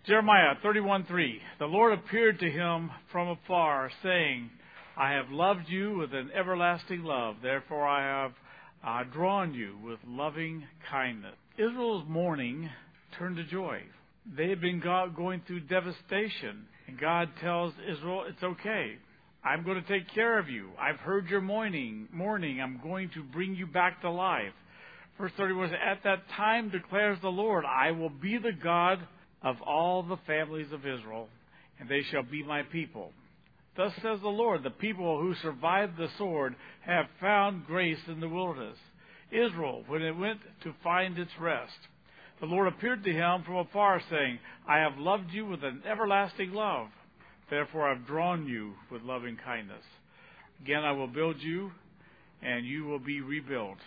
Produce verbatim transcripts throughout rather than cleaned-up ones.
Jeremiah thirty-one three. The Lord appeared to him from afar, saying, I have loved you with an everlasting love. Therefore I have uh, drawn you with loving kindness. Israel's mourning turned to joy. They had been go- going through devastation. And God tells Israel, it's okay. I'm going to take care of you. I've heard your mourning. Mourning. I'm going to bring you back to life. Verse thirty-one says, At that time declares the Lord, I will be the God of all the families of Israel, and they shall be my people. Thus says the Lord, the people who survived the sword have found grace in the wilderness. Israel, when it went to find its rest, the Lord appeared to him from afar, saying, I have loved you with an everlasting love. Therefore I have drawn you with loving kindness. Again I will build you, and you will be rebuilt,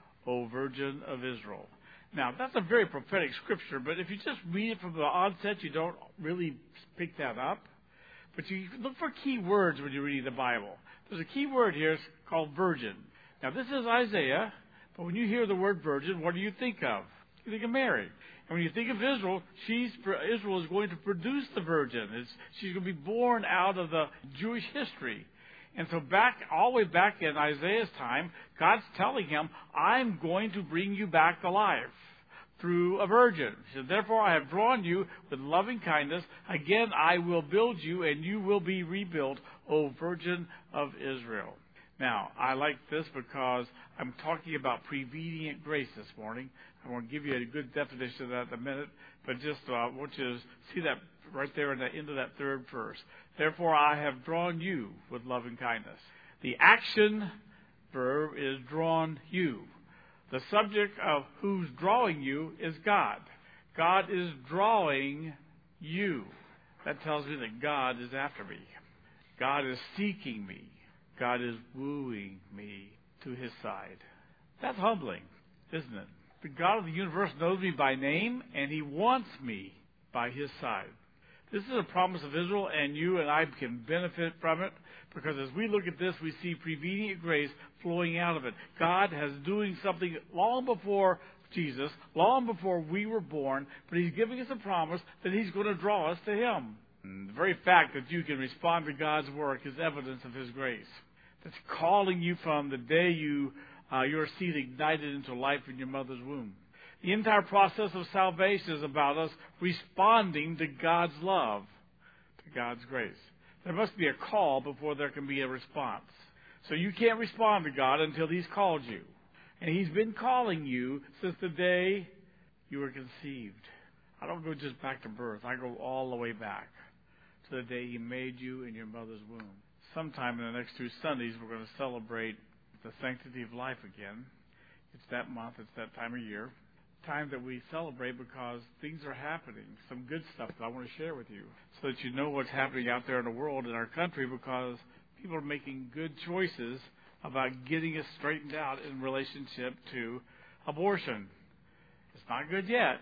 O Virgin of Israel. Now, that's a very prophetic scripture, but if you just read it from the onset, you don't really pick that up. But you look for key words when you're reading the Bible. There's a key word here called virgin. Now, this is Isaiah, but when you hear the word virgin, what do you think of? You think of Mary. And when you think of Israel, she's, Israel is going to produce the virgin. It's, she's going to be born out of the Jewish history. And so back, all the way back in Isaiah's time, God's telling him, I'm going to bring you back to life through a virgin. He said, therefore I have drawn you with loving kindness. Again, I will build you, and you will be rebuilt, O Virgin of Israel. Now, I like this because I'm talking about prevenient grace this morning. I want to give you a good definition of that in a minute, but just uh, I want you to see that right there in the end of that third verse. Therefore, I have drawn you with loving kindness. The action verb is drawn you. The subject of who's drawing you is God. God is drawing you. That tells me that God is after me. God is seeking me. God is wooing me to his side. That's humbling, isn't it? The God of the universe knows me by name, and he wants me by his side. This is a promise of Israel, and you and I can benefit from it, because as we look at this, we see prevenient grace flowing out of it. God has doing something long before Jesus, long before we were born, but he's giving us a promise that he's going to draw us to him. And the very fact that you can respond to God's work is evidence of his grace. That's calling you from the day you uh, your seed ignited into life in your mother's womb. The entire process of salvation is about us responding to God's love, to God's grace. There must be a call before there can be a response. So you can't respond to God until he's called you. And he's been calling you since the day you were conceived. I don't go just back to birth. I go all the way back to the day he made you in your mother's womb. Sometime in the next two Sundays, we're going to celebrate the sanctity of life again. It's that month. It's that time of year. Time that we celebrate because things are happening. Some good stuff that I want to share with you so that you know what's happening out there in the world, in our country, because people are making good choices about getting us straightened out in relationship to abortion. It's not good yet,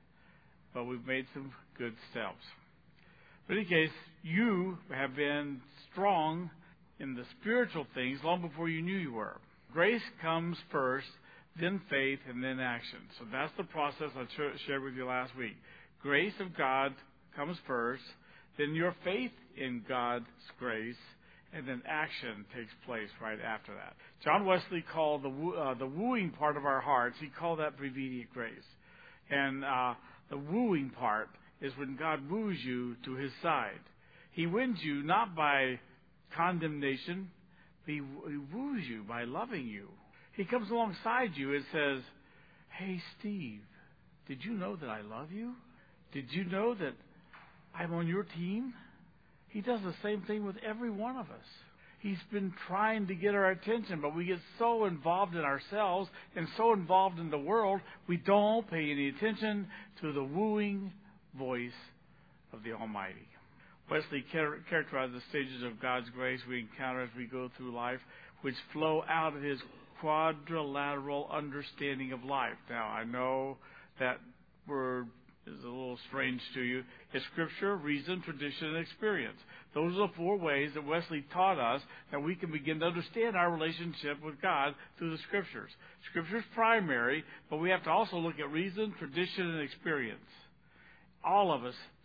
but we've made some good steps. But in any case, you have been strong in the spiritual things long before you knew you were. Grace comes first, then faith, and then action. So that's the process I shared with you last week. Grace of God comes first, then your faith in God's grace, and then action takes place right after that. John Wesley called the woo, uh, the wooing part of our hearts, he called that prevenient grace. And uh, the wooing part is when God woos you to his side. He wins you not by condemnation, but he, he woos you by loving you. He comes alongside you and says, hey, Steve, did you know that I love you? Did you know that I'm on your team? He does the same thing with every one of us. He's been trying to get our attention, but we get so involved in ourselves and so involved in the world, we don't pay any attention to the wooing voice of the Almighty. Wesley char- characterized the stages of God's grace we encounter as we go through life, which flow out of his quadrilateral understanding of life. Now, I know that word is a little strange to you. It's Scripture, reason, tradition, and experience. Those are the four ways that Wesley taught us that we can begin to understand our relationship with God through the Scriptures. Scripture is primary, but we have to also look at reason, tradition, and experience. All of us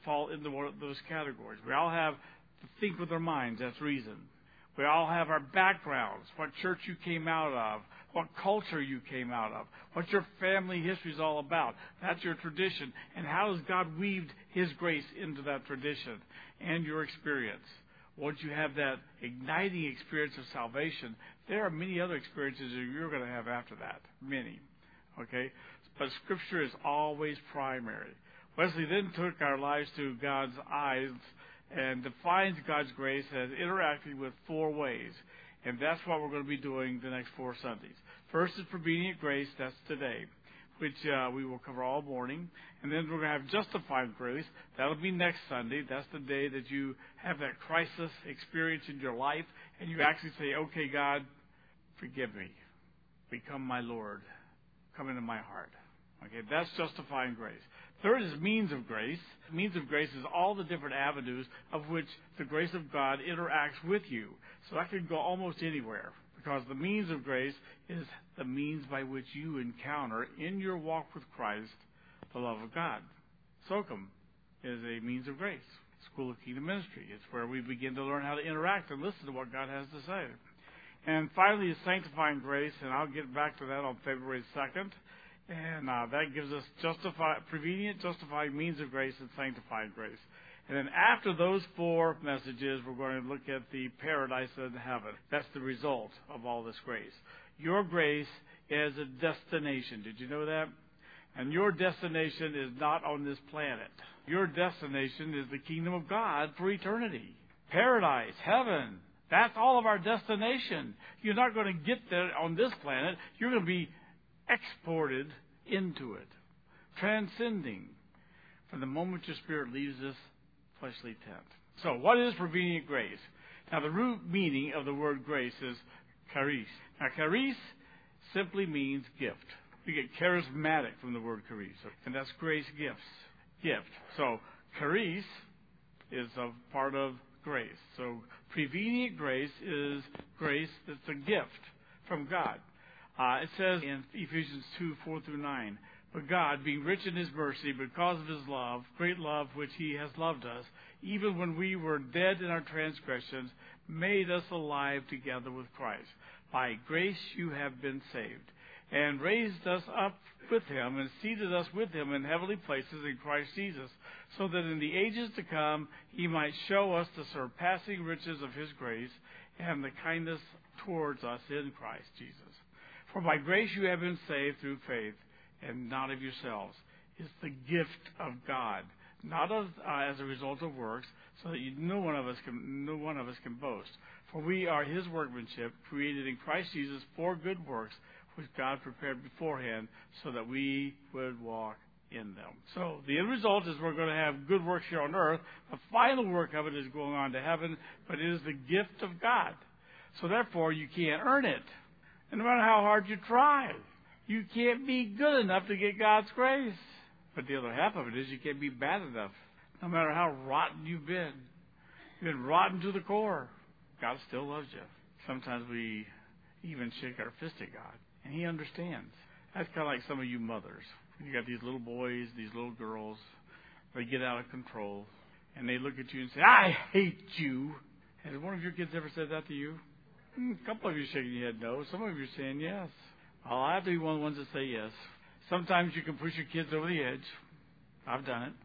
fall into one of those categories. We all have to think with our minds. That's reason. We all have our backgrounds, what church you came out of, what culture you came out of, what your family history is all about. That's your tradition. And how has God weaved His grace into that tradition and your experience? Once you have that igniting experience of salvation, there are many other experiences that you're going to have after that. Many. Okay? But Scripture is always primary. Wesley then took our lives through God's eyes and defines God's grace as interacting with four ways. And that's what we're going to be doing the next four Sundays. First is prevenient grace. That's today, which uh, we will cover all morning. And then we're going to have justifying grace. That'll be next Sunday. That's the day that you have that crisis experience in your life, and you actually say, okay, God, forgive me. Become my Lord. Come into my heart. Okay, that's justifying grace. Third is means of grace. Means of grace is all the different avenues of which the grace of God interacts with you. So that can go almost anywhere, because the means of grace is the means by which you encounter in your walk with Christ the love of God. SOCM is a means of grace. School of Kingdom Ministry. It's where we begin to learn how to interact and listen to what God has to say. And finally is sanctifying grace, and I'll get back to that on February second. And uh, that gives us justify, prevenient, justifying means of grace and sanctifying grace. And then after those four messages, we're going to look at the paradise in heaven. That's the result of all this grace. Your grace is a destination. Did you know that? And your destination is not on this planet. Your destination is the kingdom of God for eternity. Paradise, heaven, that's all of our destination. You're not going to get there on this planet. You're going to be exported into it, transcending from the moment your spirit leaves this fleshly tent. So, what is prevenient grace? Now, the root meaning of the word grace is charis. Now, charis simply means gift. We get charismatic from the word charis, and that's grace gifts. Gift. So, charis is a part of grace. So, prevenient grace is grace that's a gift from God. Uh, it says in Ephesians two, four through nine, but God, being rich in His mercy, because of His love, great love which He has loved us, even when we were dead in our transgressions, made us alive together with Christ. By grace you have been saved, and raised us up with Him, and seated us with Him in heavenly places in Christ Jesus, so that in the ages to come He might show us the surpassing riches of His grace, and the kindness towards us in Christ Jesus. For by grace you have been saved through faith, and not of yourselves. It's the gift of God, not of, uh, as a result of works, so that you, no one of us can, no one of us can boast. For we are His workmanship, created in Christ Jesus for good works, which God prepared beforehand, so that we would walk in them. So the end result is we're going to have good works here on earth. The final work of it is going on to heaven, but it is the gift of God. So therefore, you can't earn it. And no matter how hard you try, you can't be good enough to get God's grace. But the other half of it is you can't be bad enough. No matter how rotten you've been. You've been rotten to the core. God still loves you. Sometimes we even shake our fist at God. And He understands. That's kind of like some of you mothers. You got these little boys, these little girls. They get out of control. And they look at you and say, I hate you. Has one of your kids ever said that to you? A couple of you shaking your head no. Some of you are saying yes. Well, I have to be one of the ones that say yes. Sometimes you can push your kids over the edge. I've done it.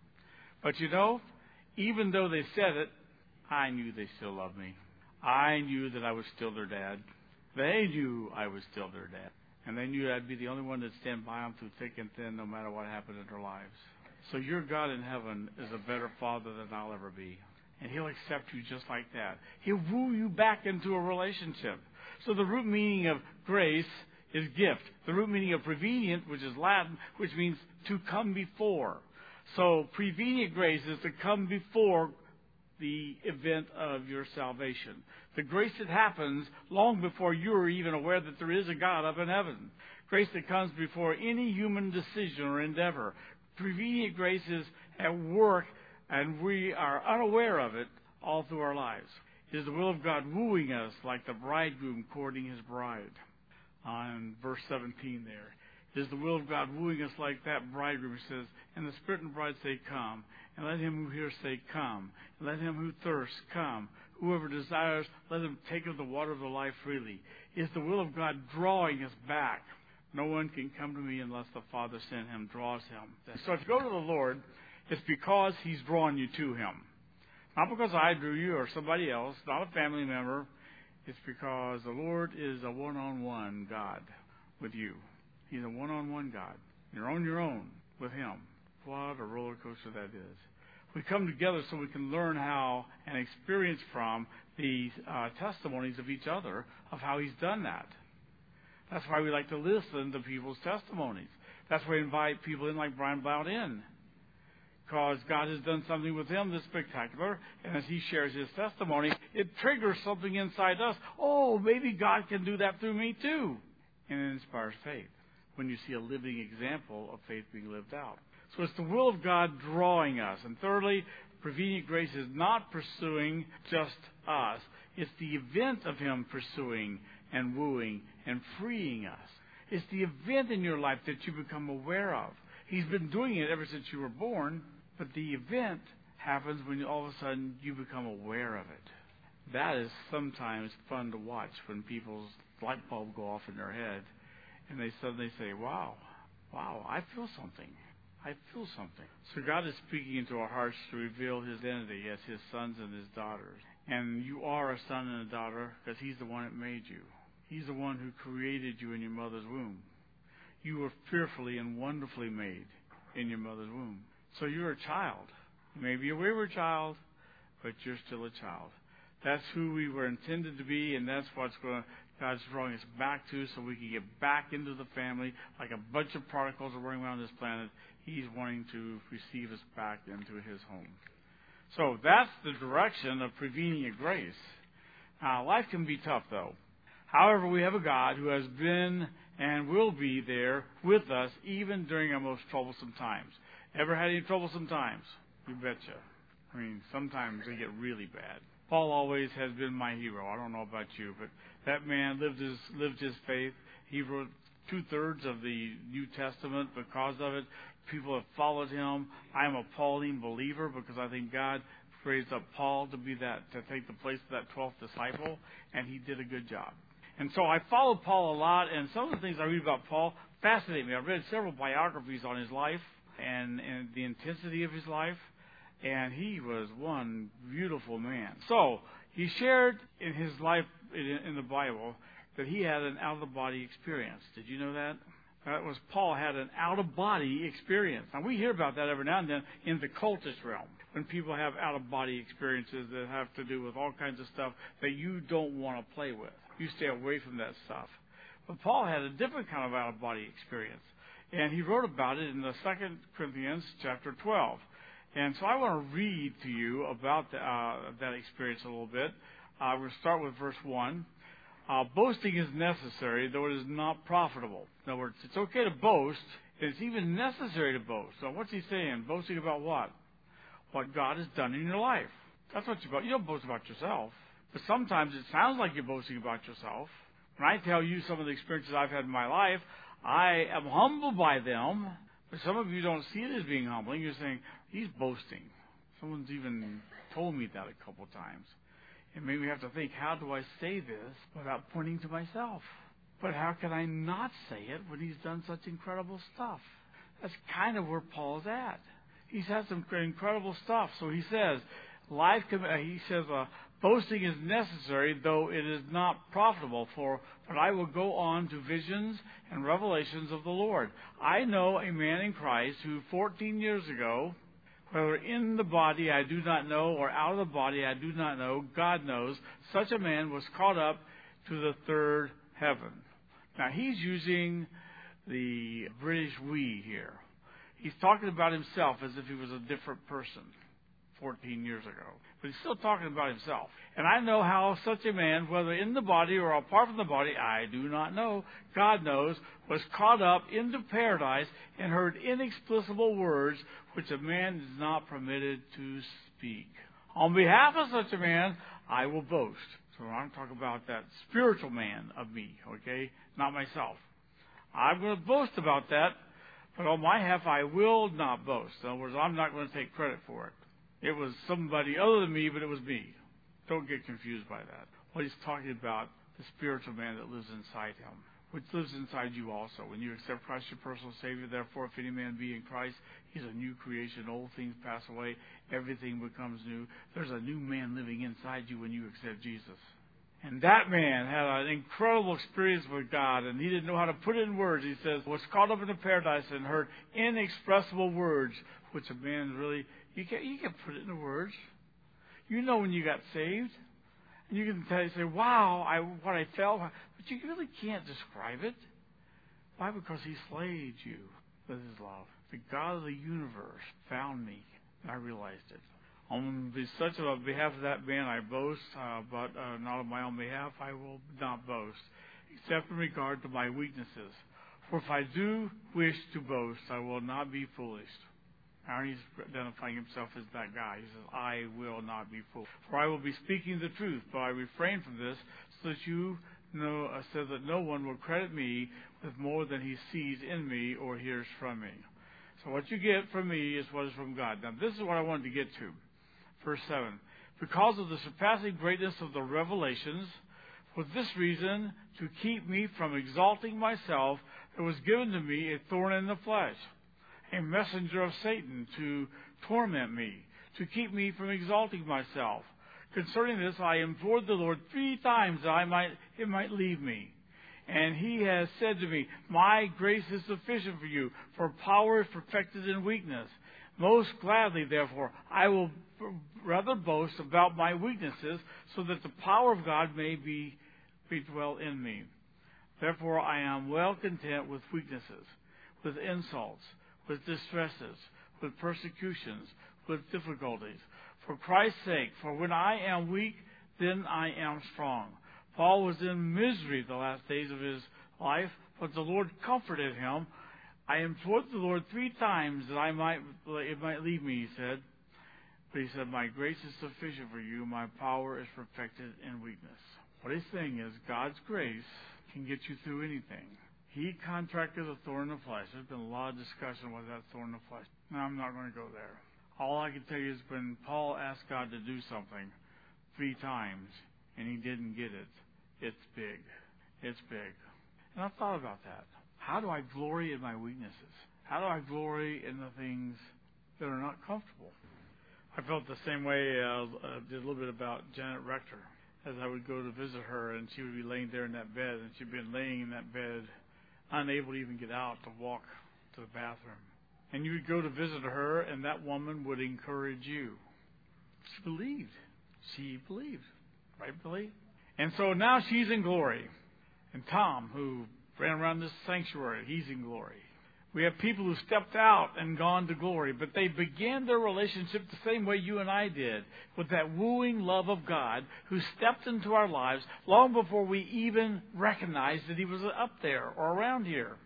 But you know, even though they said it, I knew they still loved me. I knew that I was still their dad. They knew I was still their dad. And they knew I'd be the only one that stand by them through thick and thin, no matter what happened in their lives. So your God in heaven is a better father than I'll ever be. And He'll accept you just like that. He'll woo you back into a relationship. So the root meaning of grace is gift. The root meaning of prevenient, which is Latin, which means to come before. So prevenient grace is to come before the event of your salvation. The grace that happens long before you are even aware that there is a God up in heaven. Grace that comes before any human decision or endeavor. Prevenient grace is at work, and we are unaware of it all through our lives. It is the will of God wooing us like the bridegroom courting his bride. On verse seventeen there. It is the will of God wooing us like that bridegroom. He says, and the Spirit and the bride say, come. And let him who hears say, come. And let him who thirsts come. Whoever desires, let him take of the water of the life freely. It's the will of God drawing us back. No one can come to me unless the Father sent him, draws him. So if you go to the Lord, it's because he's drawn you to him. Not because I drew you or somebody else, not a family member. It's because the Lord is a one-on-one God with you. He's a one-on-one God. You're on your own with him. What a roller coaster that is. We come together so we can learn how and experience from the uh, testimonies of each other of how he's done that. That's why we like to listen to people's testimonies. That's why we invite people in like Brian Blount in. Because God has done something with him that's spectacular, and as he shares his testimony, it triggers something inside us. Oh, maybe God can do that through me too. And it inspires faith when you see a living example of faith being lived out. So it's the will of God drawing us. And thirdly, prevenient grace is not pursuing just us. It's the event of him pursuing and wooing and freeing us. It's the event in your life that you become aware of. He's been doing it ever since you were born, but the event happens when all of a sudden you become aware of it. That is sometimes fun to watch when people's light bulb go off in their head and they suddenly say, wow, wow, I feel something. I feel something. So God is speaking into our hearts to reveal his identity as his sons and his daughters. And you are a son and a daughter because he's the one that made you. He's the one who created you in your mother's womb. You were fearfully and wonderfully made in your mother's womb. So you're a child. You may be a wayward child, but you're still a child. That's who we were intended to be, and that's what's going to, God's drawing us back to so we can get back into the family like a bunch of prodigals are running around this planet. He's wanting to receive us back into his home. So that's the direction of prevenient grace. Now, life can be tough, though. However, we have a God who has been and will be there with us even during our most troublesome times. Ever had any troublesome times? You betcha. I mean, sometimes they get really bad. Paul always has been my hero. I don't know about you, but that man lived his lived his faith. He wrote two-thirds of the New Testament because of it. People have followed him. I am a Pauline believer because I think God raised up Paul to be that, to take the place of that twelfth disciple, and he did a good job. And so I followed Paul a lot, and some of the things I read about Paul fascinate me. I've read several biographies on his life and, and the intensity of his life, and he was one beautiful man. So he shared in his life in, in the Bible that he had an out-of-the-body experience. Did you know that? That was Paul had an out-of-body experience. Now, we hear about that every now and then in the cultist realm, when people have out-of-body experiences that have to do with all kinds of stuff that you don't want to play with. You stay away from that stuff. But Paul had a different kind of out-of-body experience, and he wrote about it in the Second Corinthians chapter twelve. And so I want to read to you about the, uh, that experience a little bit. Uh, we'll start with verse one. Uh, boasting is necessary, though it is not profitable. In other words, it's okay to boast. It's even necessary to boast. So what's he saying? Boasting about what? What God has done in your life. That's what you boast. You don't boast about yourself. But sometimes it sounds like you're boasting about yourself. When I tell you some of the experiences I've had in my life, I am humbled by them. But some of you don't see it as being humbling. You're saying, he's boasting. Someone's even told me that a couple times. And maybe we have to think, how do I say this without pointing to myself? But how can I not say it when he's done such incredible stuff? That's kind of where Paul's at. He's had some incredible stuff. So he says, life. He says, uh, boasting is necessary, though it is not profitable. For but I will go on to visions and revelations of the Lord. I know a man in Christ who fourteen years ago, whether in the body I do not know, or out of the body I do not know, God knows, such a man was caught up to the third heaven. Now, he's using the British we here. He's talking about himself as if he was a different person fourteen years ago. But he's still talking about himself. And I know how such a man, whether in the body or apart from the body, I do not know, God knows, was caught up into paradise and heard inexplicable words which a man is not permitted to speak. On behalf of such a man, I will boast. So I'm talking about that spiritual man of me, okay? Not myself. I'm going to boast about that, But on my behalf, I will not boast. In other words, I'm not going to take credit for it. It was somebody other than me, but it was me. Don't get confused by that. What he's talking about, the spiritual man that lives inside him, which lives inside you also. When you accept Christ your personal Savior, therefore, if any man be in Christ, he's a new creation. Old things pass away. Everything becomes new. There's a new man living inside you when you accept Jesus. And that man had an incredible experience with God, and he didn't know how to put it in words. He says, was caught up into paradise and heard inexpressible words, which a man really, you can't, you can't put it into words. You know when you got saved. And you can tell, you say, wow, I, what I felt. But you really can't describe it. Why? Because he slayed you with his love. The God of the universe found me, and I realized it. On such a behalf of that man I boast, uh, but uh, not on my own behalf I will not boast, except in regard to my weaknesses. For if I do wish to boast, I will not be foolish. Aaron is identifying himself as that guy. He says, I will not be foolish. For I will be speaking the truth, but I refrain from this, so that you know, uh, so that no one will credit me with more than he sees in me or hears from me. So what you get from me is what is from God. Now this is what I wanted to get to. Verse seven, because of the surpassing greatness of the revelations, for this reason, to keep me from exalting myself, there was given to me a thorn in the flesh, a messenger of Satan to torment me, to keep me from exalting myself. Concerning this, I implored the Lord three times that I might, it might leave me. And he has said to me, my grace is sufficient for you, for power is perfected in weakness. Most gladly, therefore, I will rather boast about my weaknesses, so that the power of God may be, be dwell in me. Therefore, I am well content with weaknesses, with insults, with distresses, with persecutions, with difficulties. For Christ's sake, for when I am weak, then I am strong. Paul was in misery the last days of his life, but the Lord comforted him. I implored the Lord three times that I might it might leave me, he said. But he said, my grace is sufficient for you. My power is perfected in weakness. What he's saying is God's grace can get you through anything. He contracted a thorn in the flesh. There's been a lot of discussion with that thorn in the flesh. Now, I'm not going to go there. All I can tell you is when Paul asked God to do something three times and he didn't get it, it's big. It's big. And I thought about that. How do I glory in my weaknesses? How do I glory in the things that are not comfortable? I felt the same way. I uh, uh, did a little bit about Janet Rector. As I would go to visit her, and she would be laying there in that bed, and she'd been laying in that bed, unable to even get out to walk to the bathroom. And you would go to visit her, and that woman would encourage you. She believed. She believed. Right, Billy? And so now she's in glory. And Tom, who ran around this sanctuary, he's in glory. We have people who stepped out and gone to glory, but they began their relationship the same way you and I did, with that wooing love of God who stepped into our lives long before we even recognized that he was up there or around here.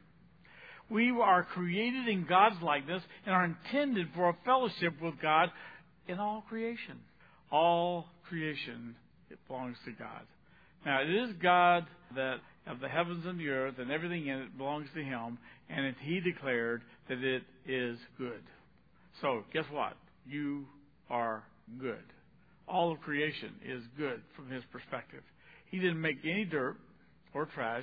We are created in God's likeness and are intended for a fellowship with God in all creation. All creation, it belongs to God. Now, it is God that of the heavens and the earth and everything in it belongs to him, and it, he declared that it is good. So, guess what? You are good. All of creation is good from his perspective. He didn't make any dirt or trash.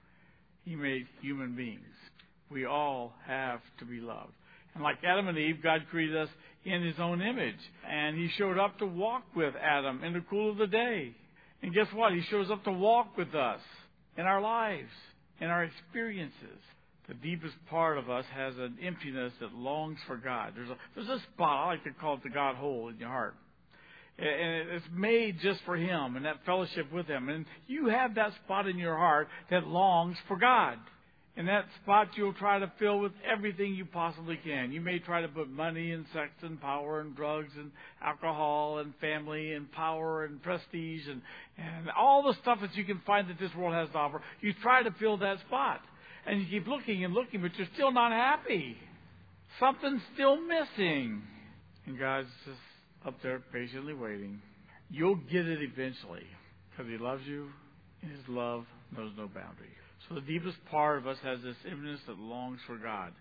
He made human beings. We all have to be loved. And like Adam and Eve, God created us in his own image. And he showed up to walk with Adam in the cool of the day. And guess what? He shows up to walk with us in our lives, in our experiences. The deepest part of us has an emptiness that longs for God. There's a, there's a spot, I like to call it the God hole in your heart. And it's made just for him and that fellowship with him. And you have that spot in your heart that longs for God. And that spot you'll try to fill with everything you possibly can. You may try to put money and sex and power and drugs and alcohol and family and power and prestige and, and all the stuff that you can find that this world has to offer. You try to fill that spot. And you keep looking and looking, but you're still not happy. Something's still missing. And God's just up there patiently waiting. You'll get it eventually because he loves you and his love knows no boundary. So the deepest part of us has this emptiness that longs for God.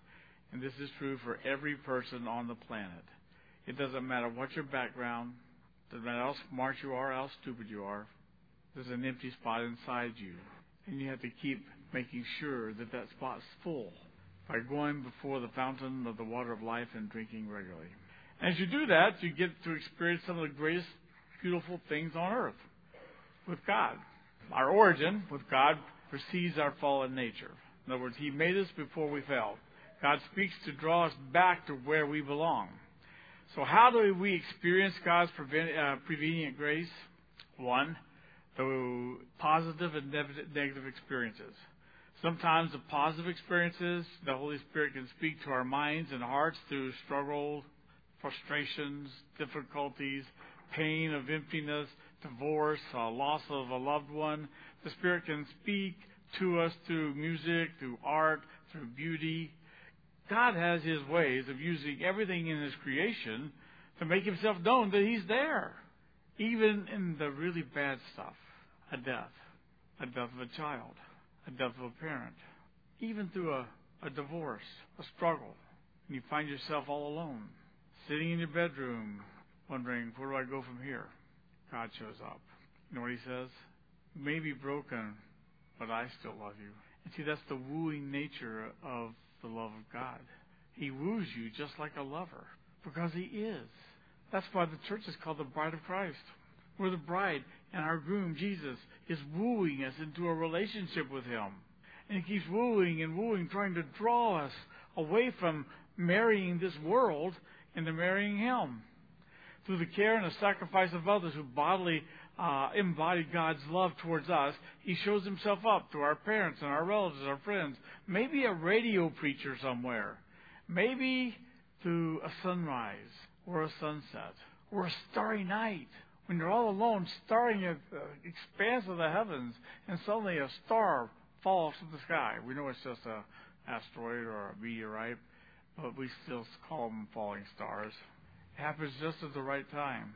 And this is true for every person on the planet. It doesn't matter what your background, doesn't matter how smart you are, how stupid you are. There's an empty spot inside you. And you have to keep making sure that that spot's full by going before the fountain of the water of life and drinking regularly. As you do that, you get to experience some of the greatest beautiful things on earth with God. Our origin with God precedes our fallen nature. In other words, He made us before we fell. God speaks to draw us back to where we belong. So how do we experience God's uh, prevenient grace? One, through positive and negative experiences. Sometimes the positive experiences, the Holy Spirit can speak to our minds and hearts through struggle, frustrations, difficulties, pain of emptiness, divorce, uh, loss of a loved one. The Spirit can speak to us through music, through art, through beauty. God has His ways of using everything in His creation to make Himself known that He's there, even in the really bad stuff. A death, a death of a child, a death of a parent, even through a, a divorce, a struggle, and you find yourself all alone, sitting in your bedroom, wondering, where do I go from here? God shows up. You know what He says? You may be broken, but I still love you. And see, that's the wooing nature of the love of God. He woos you just like a lover, because He is. That's why the church is called the bride of Christ. We're the bride, and our groom, Jesus, is wooing us into a relationship with Him. And He keeps wooing and wooing, trying to draw us away from marrying this world into marrying Him. Through the care and the sacrifice of others who bodily uh, embody God's love towards us, He shows Himself up to our parents and our relatives, our friends. Maybe a radio preacher somewhere. Maybe through a sunrise or a sunset or a starry night. When you're all alone, staring at the expanse of the heavens, and suddenly a star falls from the sky. We know it's just an asteroid or a meteorite, but we still call them falling stars. It happens just at the right time.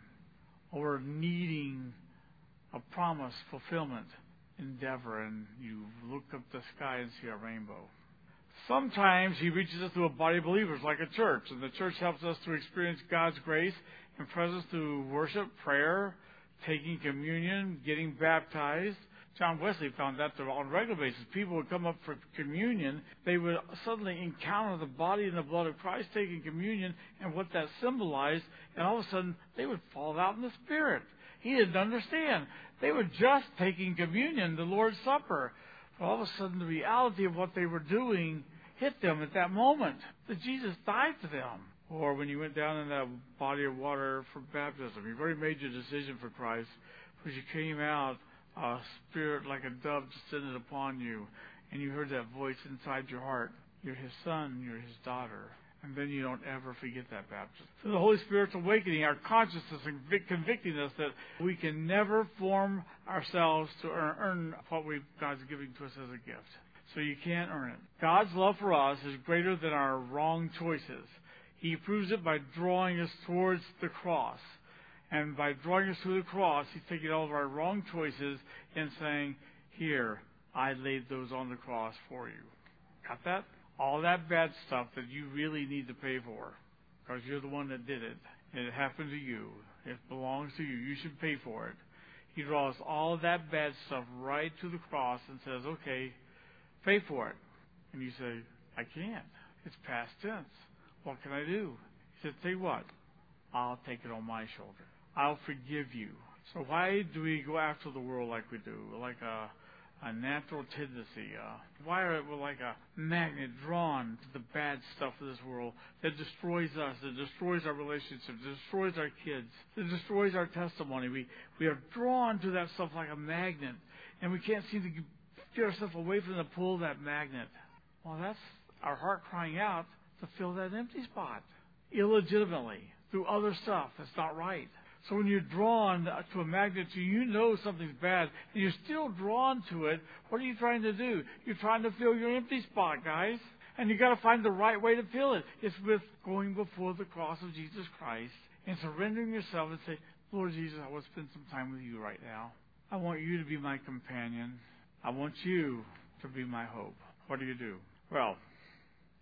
Or needing a promise, fulfillment, endeavor, and you look up the sky and see a rainbow. Sometimes He reaches us through a body of believers like a church, and the church helps us to experience God's grace and presence through worship, prayer, taking communion, getting baptized. John Wesley found that on a regular basis. People would come up for communion. They would suddenly encounter the body and the blood of Christ taking communion and what that symbolized, and all of a sudden they would fall out in the Spirit. He didn't understand. They were just taking communion, the Lord's Supper. But all of a sudden the reality of what they were doing hit them at that moment, that Jesus died for them. Or when you went down in that body of water for baptism, you've already made your decision for Christ, but you came out, a spirit like a dove descended upon you, and you heard that voice inside your heart. You're His son, you're His daughter. And then you don't ever forget that baptism. So the Holy Spirit's awakening our consciousness and convicting us that we can never form ourselves to earn, earn what we God's giving to us as a gift. So you can't earn it. God's love for us is greater than our wrong choices. He proves it by drawing us towards the cross. And by drawing us to the cross, He's taking all of our wrong choices and saying, here, I laid those on the cross for you. Got that? All that bad stuff that you really need to pay for, because you're the one that did it. And it happened to you. It belongs to you. You should pay for it. He draws all of that bad stuff right to the cross and says, okay, pay for it. And you say, I can't. It's past tense. What can I do? He said, tell you what, I'll take it on my shoulder. I'll forgive you. So why do we go after the world like we do? Like a, a natural tendency. Uh, why are we like a magnet drawn to the bad stuff of this world that destroys us, that destroys our relationships, that destroys our kids, that destroys our testimony? We, we are drawn to that stuff like a magnet, and we can't seem to get ourselves away from the pull of that magnet. Well, that's our heart crying out to fill that empty spot illegitimately through other stuff that's not right. So when you're drawn to a magnet, you know something's bad, and you're still drawn to it, what are you trying to do? You're trying to fill your empty spot, guys. And you've got to find the right way to fill it. It's with going before the cross of Jesus Christ and surrendering yourself and say, Lord Jesus, I want to spend some time with you right now. I want you to be my companion. I want you to be my hope. What do you do? Well,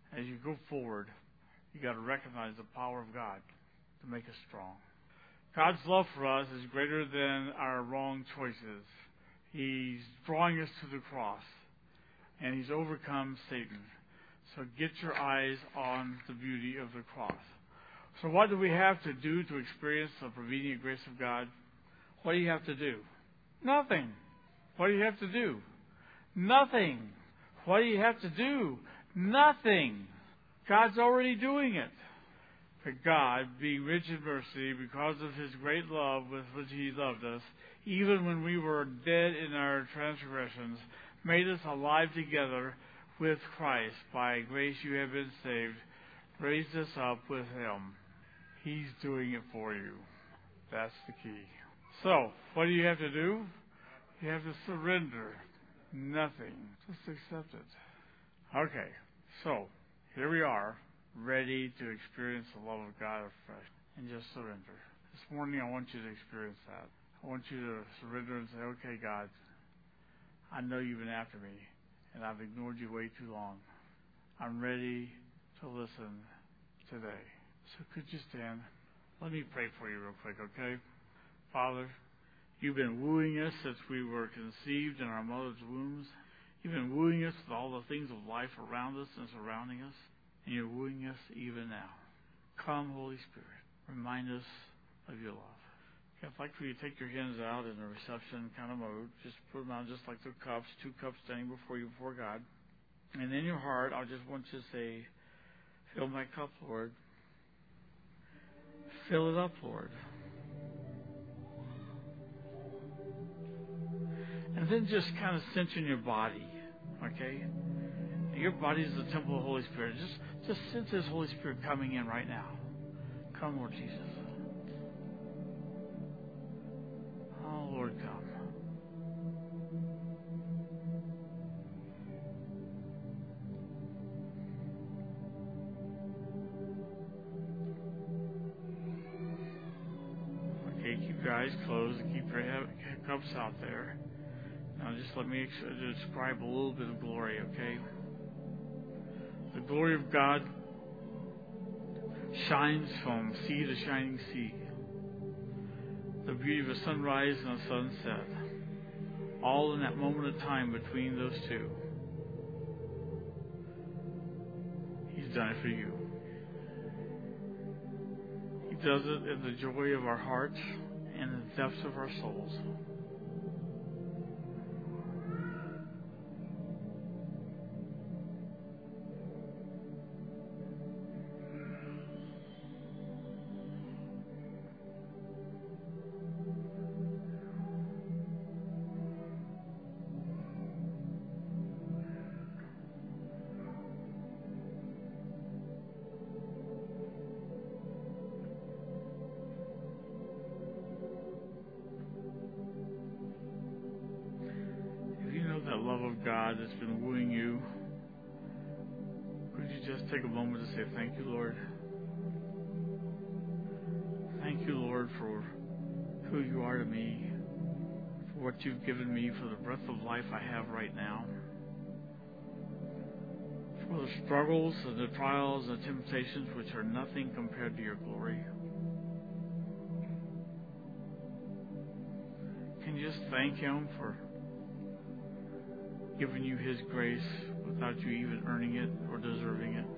As you go forward, you got to recognize the power of God to make us strong. God's love for us is greater than our wrong choices. He's drawing us to the cross, and He's overcome Satan. So get your eyes on the beauty of the cross. So what do we have to do to experience the prevenient grace of God? What do you have to do? Nothing. What do you have to do? Nothing. What do you have to do? Nothing. God's already doing it. But God, being rich in mercy, because of His great love with which He loved us, even when we were dead in our transgressions, made us alive together with Christ. By grace you have been saved, raised us up with Him. He's doing it for you. That's the key. So, what do you have to do? You have to surrender. Nothing. Just accept it. Okay, so here we are, ready to experience the love of God afresh, and just surrender. This morning I want you to experience that. I want you to surrender and say, okay, God, I know you've been after me, and I've ignored you way too long. I'm ready to listen today. So could you stand? Let me pray for you real quick, okay? Father, you've been wooing us since we were conceived in our mother's wombs. You've been wooing us with all the things of life around us and surrounding us. And you're wooing us even now. Come, Holy Spirit. Remind us of your love. Okay, I'd like for you to take your hands out in a reception kind of mode. Just put them out just like they're cups, two cups standing before you, before God. And in your heart, I just want you to say, fill my cup, Lord. Fill it up, Lord. And then just kind of cinch in your body, okay? Your body is the temple of the Holy Spirit. Just, just sense His Holy Spirit coming in right now. Come, Lord Jesus. Oh, Lord, come. Okay, keep your eyes closed and keep your he- cups out there. Now just let me ex- describe a little bit of glory, okay? The glory of God shines from sea to shining sea. The beauty of a sunrise and a sunset. All in that moment of time between those two. He's done it for you. He does it in the joy of our hearts and the depths of our souls. That love of God that's been wooing you, could you just take a moment to say, thank you, Lord. Thank you, Lord, for who you are to me, for what you've given me, for the breath of life I have right now, for the struggles and the trials and the temptations which are nothing compared to your glory. Can you just thank Him for giving you His grace without you even earning it or deserving it?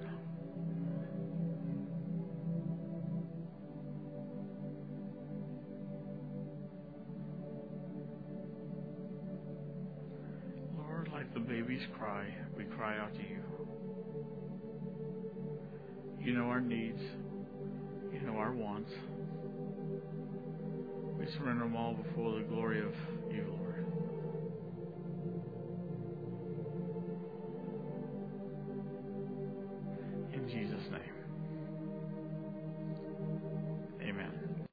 Lord, like the baby's cry, we cry out to you. You know our needs. You know our wants. We surrender them all before the glory of you, Lord.